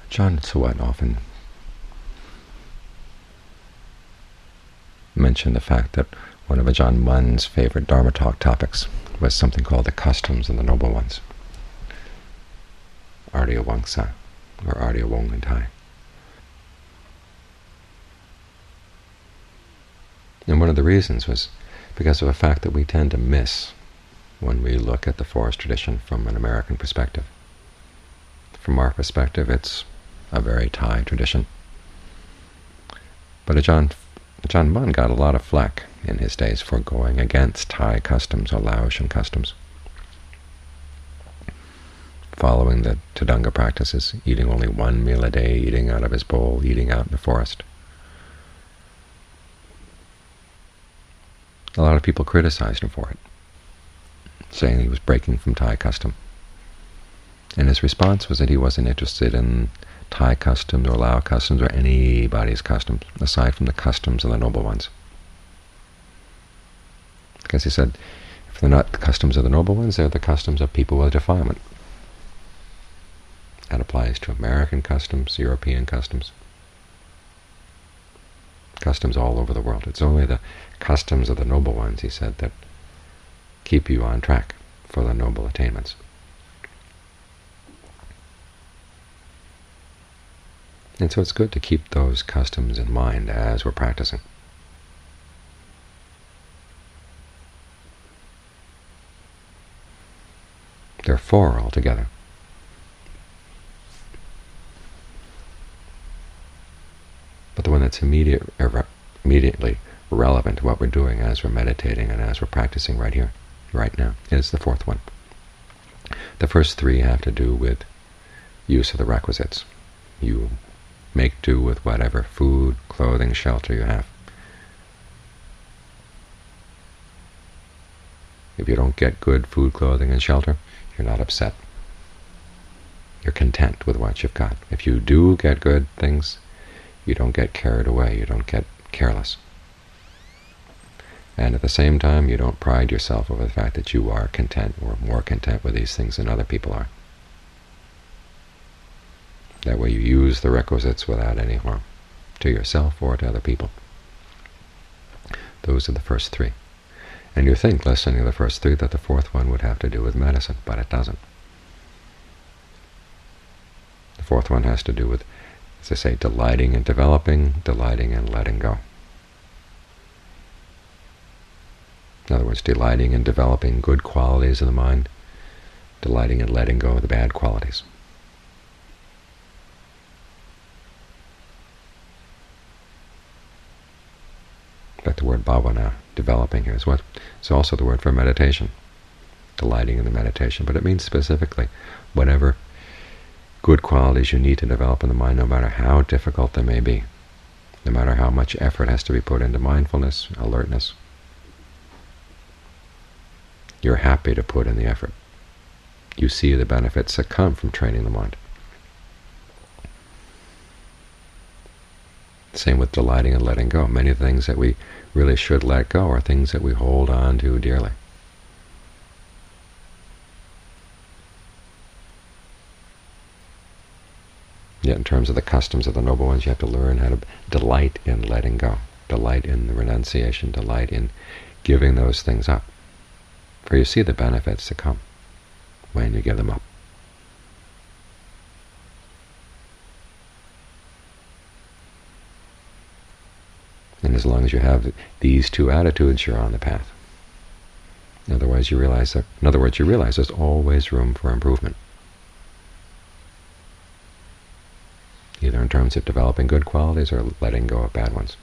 Ajahn Suwat often mentioned the fact that one of Ajahn Mun's favorite Dharma talk topics was something called the customs of the noble ones, Arya Wangsa, or Arya Wongentai. And one of the reasons was because of a fact that we tend to miss when we look at the forest tradition from an American perspective. From our perspective, it's a very Thai tradition. But Ajahn Mun got a lot of flack in his days for going against Thai customs or Laotian customs, following the Tadanga practices, eating only one meal a day, eating out of his bowl, eating out in the forest. A lot of people criticized him for it, saying he was breaking from Thai custom. And his response was that he wasn't interested in Thai customs or Lao customs or anybody's customs, aside from the customs of the noble ones. Because he said, if they're not the customs of the noble ones, they're the customs of people with defilement. That applies to American customs, European customs, customs all over the world. It's only the customs of the noble ones, he said, that keep you on track for the noble attainments. And so it's good to keep those customs in mind as we're practicing. There are four altogether. But the one that's immediately relevant to what we're doing as we're meditating and as we're practicing right here, right now, is the fourth one. The first three have to do with use of the requisites. You make do with whatever food, clothing, shelter you have. If you don't get good food, clothing, and shelter, you're not upset. You're content with what you've got. If you do get good things, you don't get carried away, you don't get careless. And at the same time, you don't pride yourself over the fact that you are content or more content with these things than other people are. That way you use the requisites without any harm to yourself or to other people. Those are the first three. And you think, listening to the first three, that the fourth one would have to do with medicine, but it doesn't. The fourth one has to do with, as I say, delighting in developing, delighting in letting go. In other words, delighting in developing good qualities of the mind, delighting in letting go of the bad qualities. But the word bhavana, developing here, is what it's also the word for meditation, delighting in the meditation. But it means specifically whatever good qualities you need to develop in the mind, no matter how difficult they may be, no matter how much effort has to be put into mindfulness, alertness. You're happy to put in the effort. You see the benefits that come from training the mind. Same with delighting and letting go. Many things that we really should let go are things that we hold on to dearly. Yet in terms of the customs of the noble ones, you have to learn how to delight in letting go, delight in the renunciation, delight in giving those things up. For you see the benefits to come when you give them up. And as long as you have these two attitudes, you're on the path. Otherwise, you realize that. In other words, you realize there's always room for improvement, either in terms of developing good qualities or letting go of bad ones.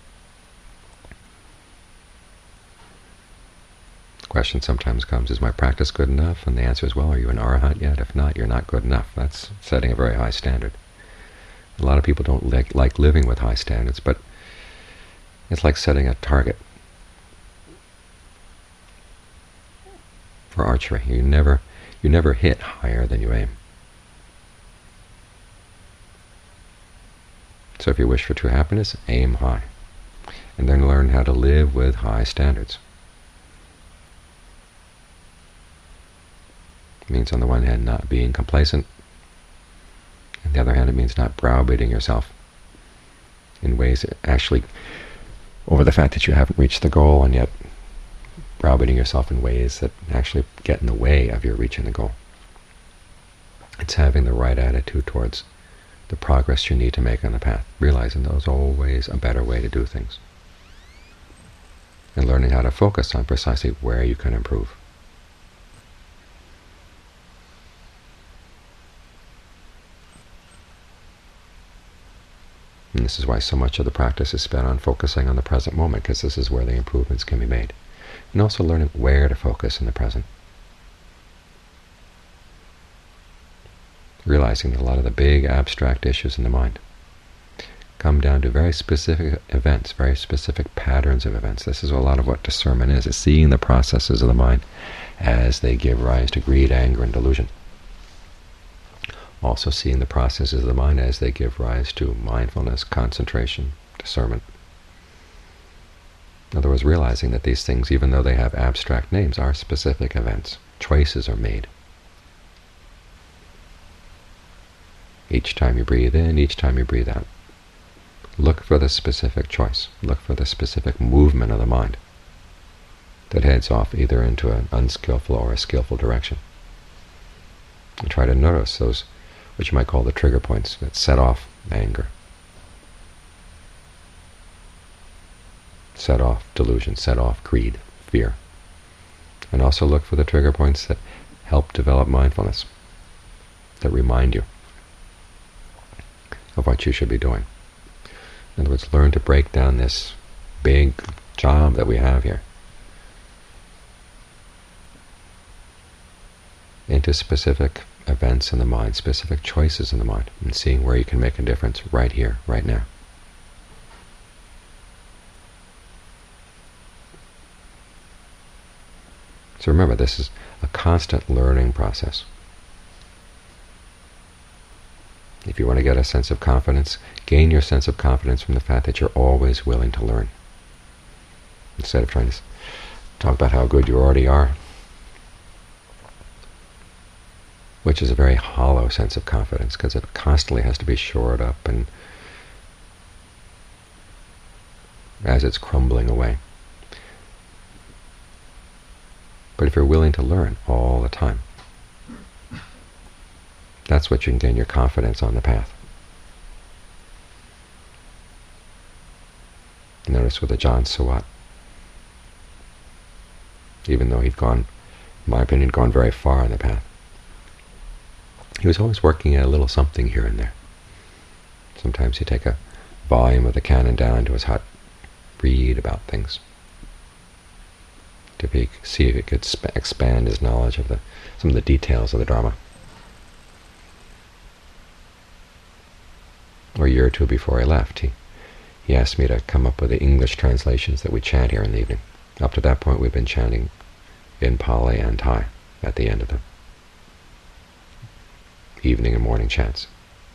The question sometimes comes, is my practice good enough? And the answer is, well, are you an arahant yet? If not, you're not good enough. That's setting a very high standard. A lot of people don't like living with high standards, but it's like setting a target for archery. You never hit higher than you aim. So if you wish for true happiness, aim high, and then learn how to live with high standards. It means, on the one hand, not being complacent, On the other hand, it means not browbeating yourself in ways that actually, over the fact that you haven't reached the goal, and yet browbeating yourself in ways that actually get in the way of your reaching the goal. It's having the right attitude towards the progress you need to make on the path, realizing there's always a better way to do things, and learning how to focus on precisely where you can improve. And this is why so much of the practice is spent on focusing on the present moment, because this is where the improvements can be made. And also learning where to focus in the present. Realizing that a lot of the big abstract issues in the mind come down to very specific events, very specific patterns of events. This is a lot of what discernment is seeing the processes of the mind as they give rise to greed, anger, and delusion. Also seeing the processes of the mind as they give rise to mindfulness, concentration, discernment. In other words, realizing that these things, even though they have abstract names, are specific events. Choices are made. Each time you breathe in, each time you breathe out. Look for the specific choice. Look for the specific movement of the mind that heads off either into an unskillful or a skillful direction. And try to notice those, what you might call the trigger points, that set off anger, set off delusion, set off greed, fear. And also look for the trigger points that help develop mindfulness, that remind you of what you should be doing. In other words, learn to break down this big job that we have here into specific events in the mind, specific choices in the mind, and seeing where you can make a difference right here, right now. So remember, this is a constant learning process. If you want to get a sense of confidence, gain your sense of confidence from the fact that you're always willing to learn. Instead of trying to talk about how good you already are, which is a very hollow sense of confidence, because it constantly has to be shored up and as it's crumbling away. But if you're willing to learn all the time, that's what you can gain your confidence on the path. Notice with Ajahn Suwat, even though he'd gone, in my opinion, gone very far on the path, he was always working at a little something here and there. Sometimes he'd take a volume of the canon down to his hut, read about things, to see if he could expand his knowledge of some of the details of the Dharma. Or a year or two before I left, he asked me to come up with the English translations that we chant here in the evening. Up to that point, we've been chanting in Pali and Thai at the end of the evening and morning chants.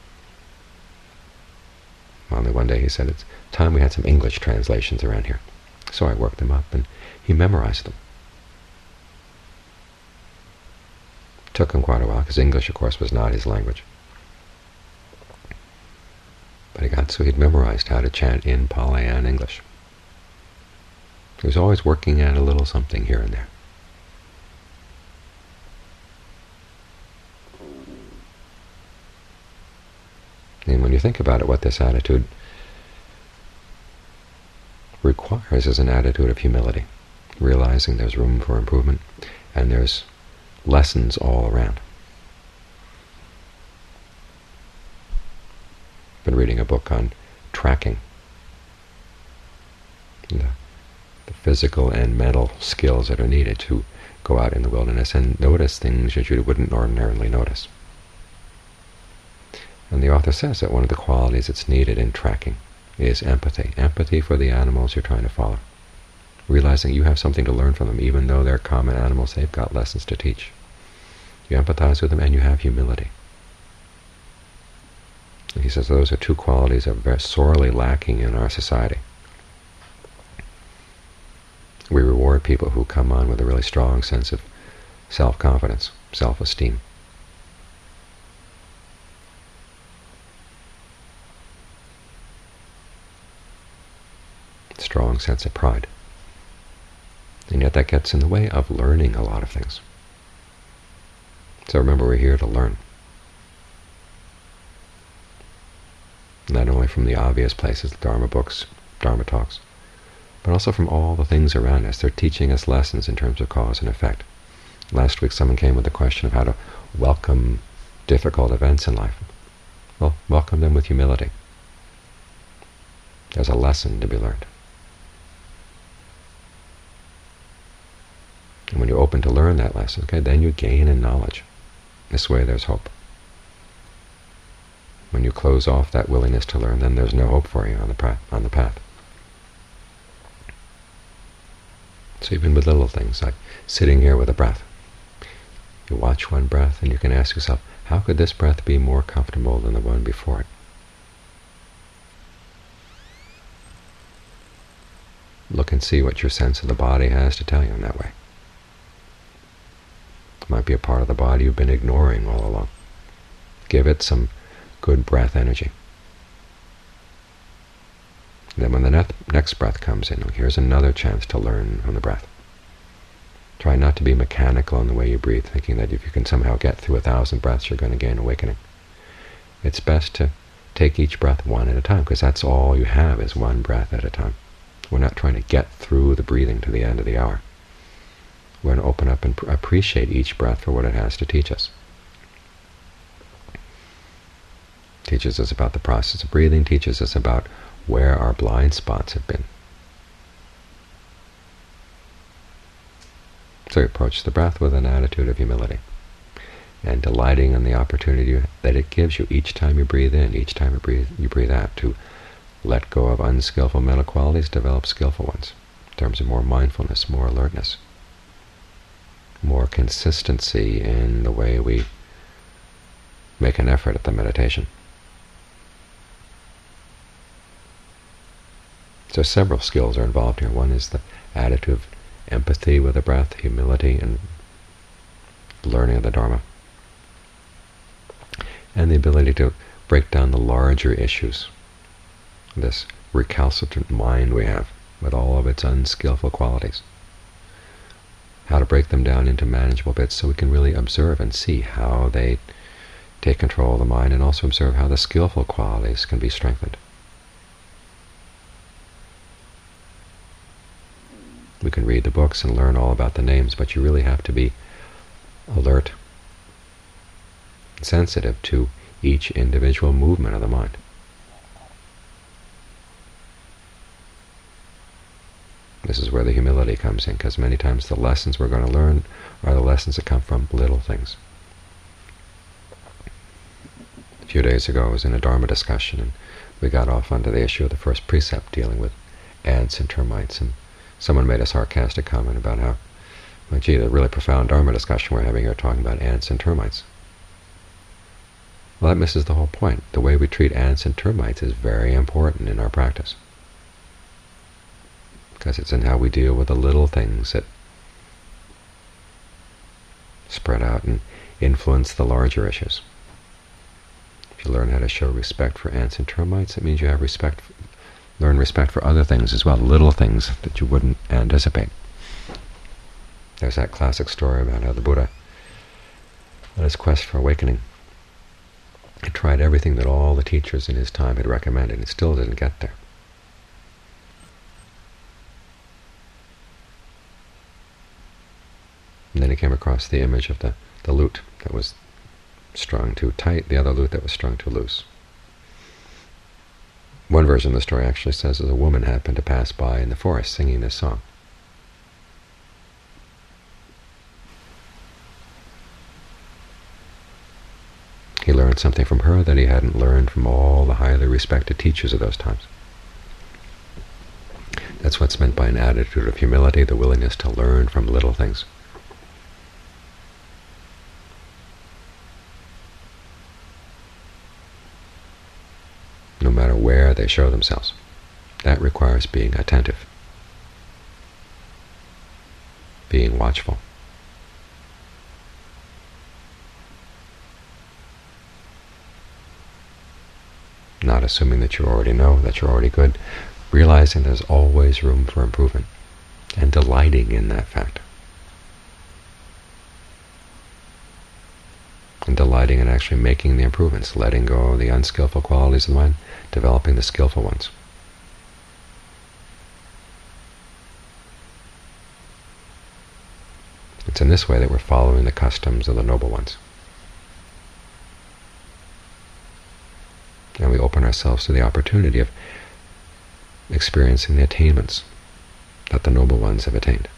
Finally, one day he said, it's time we had some English translations around here. So I worked them up, and he memorized them. It took him quite a while, because English, of course, was not his language. But he got so he'd memorized how to chant in Pali and English. He was always working at a little something here and there. And when you think about it, what this attitude requires is an attitude of humility, realizing there's room for improvement and there's lessons all around. Been reading a book on tracking, the physical and mental skills that are needed to go out in the wilderness and notice things that you wouldn't ordinarily notice. And the author says that one of the qualities that's needed in tracking is empathy. Empathy for the animals you're trying to follow. Realizing you have something to learn from them, even though they're common animals, they've got lessons to teach. You empathize with them and you have humility. And he says those are two qualities that are very sorely lacking in our society. We reward people who come on with a really strong sense of self-confidence, self-esteem. sense of pride. And yet that gets in the way of learning a lot of things. So remember, we're here to learn. Not only from the obvious places, the Dharma books, Dharma talks, but also from all the things around us. They're teaching us lessons in terms of cause and effect. Last week someone came with the question of how to welcome difficult events in life. Well, welcome them with humility. There's a lesson to be learned. And when you're open to learn that lesson, okay, then you gain in knowledge. This way there's hope. When you close off that willingness to learn, then there's no hope for you on the path. So even with little things, like sitting here with a breath, you watch one breath and you can ask yourself, how could this breath be more comfortable than the one before it? Look and see what your sense of the body has to tell you in that way. It might be a part of the body you've been ignoring all along. Give it some good breath energy. And then when the next breath comes in, here's another chance to learn from the breath. Try not to be mechanical in the way you breathe, thinking that if you can somehow get through 1,000 breaths, you're going to gain awakening. It's best to take each breath one at a time, because that's all you have is one breath at a time. We're not trying to get through the breathing to the end of the hour. We're going to open up and appreciate each breath for what it has to teach us. Teaches us about the process of breathing, teaches us about where our blind spots have been. So you approach the breath with an attitude of humility and delighting in the opportunity that it gives you each time you breathe in, each time you breathe out, to let go of unskillful mental qualities, develop skillful ones, in terms of more mindfulness, more alertness, more consistency in the way we make an effort at the meditation. So several skills are involved here. One is the attitude of empathy with the breath, humility, and learning of the Dharma, and the ability to break down the larger issues, this recalcitrant mind we have with all of its unskillful qualities. How to break them down into manageable bits so we can really observe and see how they take control of the mind, and also observe how the skillful qualities can be strengthened. We can read the books and learn all about the names, but you really have to be alert, sensitive to each individual movement of the mind. This is where the humility comes in, because many times the lessons we're going to learn are the lessons that come from little things. A few days ago I was in a Dharma discussion, and we got off onto the issue of the first precept dealing with ants and termites, and someone made a sarcastic comment about how, well, gee, the really profound Dharma discussion we're having here talking about ants and termites. Well, that misses the whole point. The way we treat ants and termites is very important in our practice, because it's in how we deal with the little things that spread out and influence the larger issues. If you learn how to show respect for ants and termites, it means you have learn respect for other things as well, little things that you wouldn't anticipate. There's that classic story about how the Buddha, on his quest for awakening, had tried everything that all the teachers in his time had recommended and still didn't get there. And then he came across the image of the lute that was strung too tight, the other lute that was strung too loose. One version of the story actually says that a woman happened to pass by in the forest singing this song. He learned something from her that he hadn't learned from all the highly respected teachers of those times. That's what's meant by an attitude of humility, the willingness to learn from little things. No matter where they show themselves. That requires being attentive, being watchful. Not assuming that you already know, that you're already good, realizing there's always room for improvement, and delighting in that fact. And delighting in actually making the improvements, letting go of the unskillful qualities of the mind, developing the skillful ones. It's in this way that we're following the customs of the noble ones. And we open ourselves to the opportunity of experiencing the attainments that the noble ones have attained.